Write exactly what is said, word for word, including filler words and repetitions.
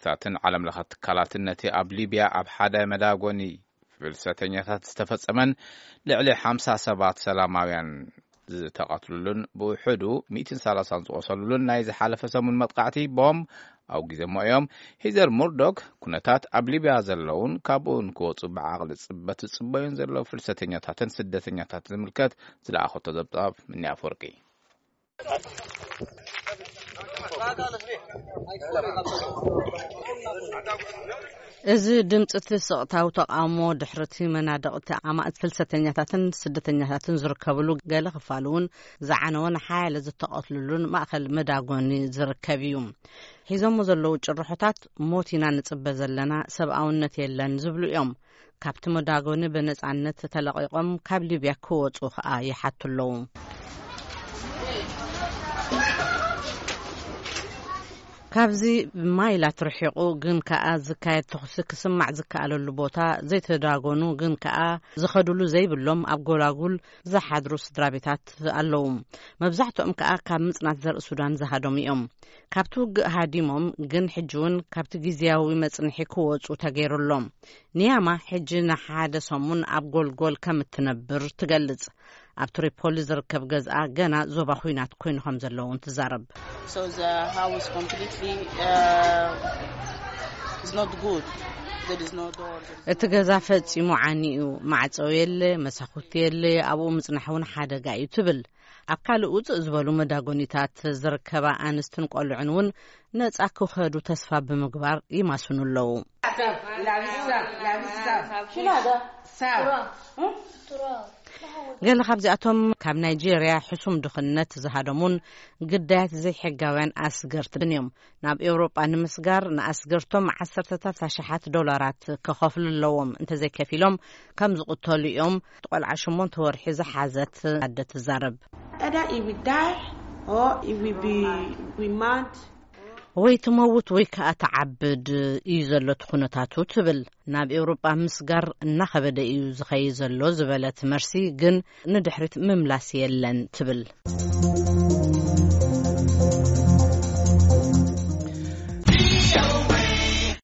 መንግስታትን ዓለም ለኸ ትካላትን ነቲ ኣብ ሊብያ ኣብ ሓደ መዳጎኒ ፍልሰተኛታት ዝተፈጸመን ልዕሊ ሓምሳ ሰባት ሰላማውያን ዝተቐትሉልን ብውሕዱ مئة وثلاثين ዝቆሰሉልን ናይ ዝሓለፈ ሰሙን መጥቃዕቲ ቦም ኣብ ግዜ ሞኦም ሂዘር ሙርዶክ ኩነታት ኣብ ሊብያ ዘለውን ካብኡን ክወፁ ብዓቕሊ ጽበት ጽበዩን ዘለዉ ፍልሰተኛታትን ስደተኛታትን ዝምልከት ዝለኣኸቶ ዘብጣብ ምንያ አፈወርቂ እዚ ድምጽ ትስቕታው ተቃውሞ ድሕርቲ መናድቕቲ ኣማእት ፍልሰተኛታትን ስደተኛታትን ዝርከብሉ ገለ ክፋሉን ዝዓነወን ሓያለ ዝተቐትሉሉን ማእኸል መዳጎኒ ዝርከብ እዩ ሒዞሞ ዘለዉ ጭርሖታት ሞቲና ንጽበ ዘለና ሰብኣውነት የለን ዝብሉ እዮም ካብቲ መዳጎኒ በነጻነት ተለቂቆም ካብ ሊብያ ክወፁ ከዓ ይሓትለዉ ካብዚ ማይላት ርሒቁ ግን ከዓ ዝካየድ ተኽሲ ክስማዕ ዝከኣለሉ ቦታ ዘይተዳጎኑ ግን ከዓ ዝኸድሉ ዘይብሎም ኣብ ጎላጉል ዝሓድሩ ስድራቤታት ኣለዉ መብዛሕትኦም ከዓ ካብ ምጽናት ዘርኢ ሱዳን ዝሃዶም እዮም ካብቲ ውግእ ሃዲሞም ግን ሕጂውን ካብቲ ግዝያዊ መጽንሒ ክወፁ ተገይሩሎም ንያማ ሕጂ ንሓደ ሰሙን ኣብ ጎልጎል ከም እትነብር ትገልጽ ኣብ ትሪፖሊ ዝርከብ ገዝኣ ገና ዞባ ኩናት ኮይኑ ከም ዘለውን ትዛረብ so the house completely uh, is not good there is no door እቲ ገዛ ፈጺሙ ዓኒኡ ማዕጾ የለ መሳኹቲ የለ ኣብኡ ምጽናሕውን ሓደጋ እዩ ትብል ኣብ ካልእ ውፅእ ዝበሉ መዳጎኒታት ዝርከባ ኣንስትን ቆልዑን እውን ነጻ ክኸዱ ተስፋ ብምግባር ይማስኑ ኣለዉ ገለ ካብዚኣቶም ካብ ናይጄርያ ሕሱም ድኽነት ዝሃደሙን ግዳያት ዘይሕጋውያን ኣስገርትን እዮም ናብ ኤውሮጳ ንምስጋር ንኣስገርቶም ዓሰርተታት ሽሓት ዶላራት ከኸፍሉ ኣለዎም እንተዘይከፊሎም ከም ዝቕተሉ እዮም ቆልዓ ሸሞንተ ወርሒ ዝሓዘት ኣደ ትዛረብ either if we die or if we be we mad ወይ ትመውት ወይ ከዓ ተዓብድ እዩ ዘሎ ኩነታቱ ትብል ናብ ኤውሮጳ ምስጋር እናኸበደ እዩ ዝኸይ ዘሎ ዝበለት መርሲ ግን ንድሕሪት ምምላስ የለን ትብል